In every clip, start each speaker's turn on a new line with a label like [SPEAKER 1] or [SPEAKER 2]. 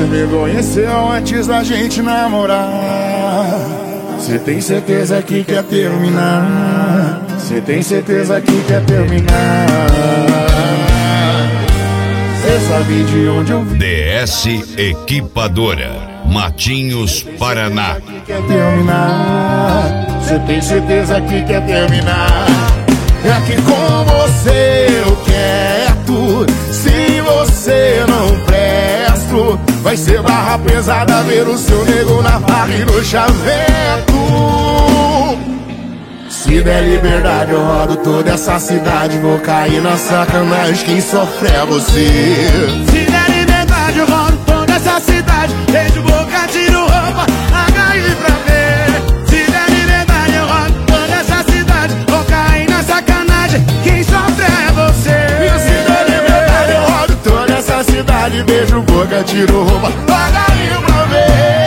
[SPEAKER 1] me conheceu antes da gente namorar. Cê tem certeza que quer terminar? Cê tem certeza que quer terminar? Cê sabe de onde eu vim?
[SPEAKER 2] DS Equipadora, Matinhos, Paraná.
[SPEAKER 1] Quer terminar? Cê tem certeza que quer terminar? É que com você eu quero. Se você não presto, vai ser barra pesada ver o seu nego na barra e no chaveco. Se der liberdade eu rodo toda essa cidade, vou cair na sacanagem, quem sofre é você.
[SPEAKER 3] Se der liberdade eu rodo toda essa cidade, beijo boca, tiro roupa, agarre pra ver. Se der liberdade eu rodo toda essa cidade, vou cair na sacanagem, quem sofre é você.
[SPEAKER 1] Se der liberdade eu rodo toda essa cidade, beijo boca, tiro roupa, agarre pra ver.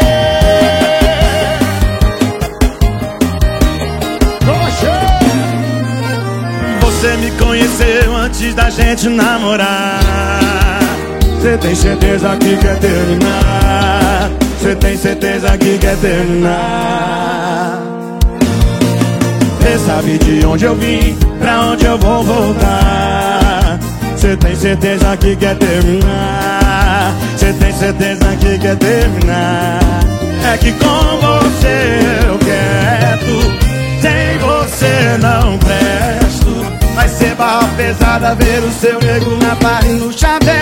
[SPEAKER 3] Você me conheceu antes da gente namorar. Cê tem certeza que quer terminar? Cê tem certeza que quer terminar? Cê sabe de onde eu vim, pra onde eu vou voltar. Cê tem certeza que quer terminar? Cê tem certeza que quer terminar? É que com você eu quero, sem você não presto. Vai ser barra pesada ver o seu nego na barra e no chaveco.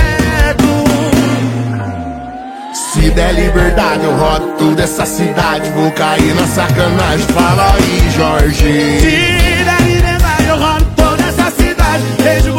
[SPEAKER 1] Se der liberdade eu rodo toda essa cidade, vou cair na sacanagem, fala aí, Jorge.
[SPEAKER 3] Se der liberdade eu rodo toda essa cidade, beijo